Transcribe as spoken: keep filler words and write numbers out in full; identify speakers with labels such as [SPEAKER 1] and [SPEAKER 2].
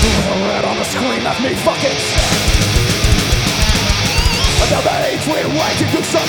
[SPEAKER 1] Red on the screen left me fucking sick. Now that hatred waiting to some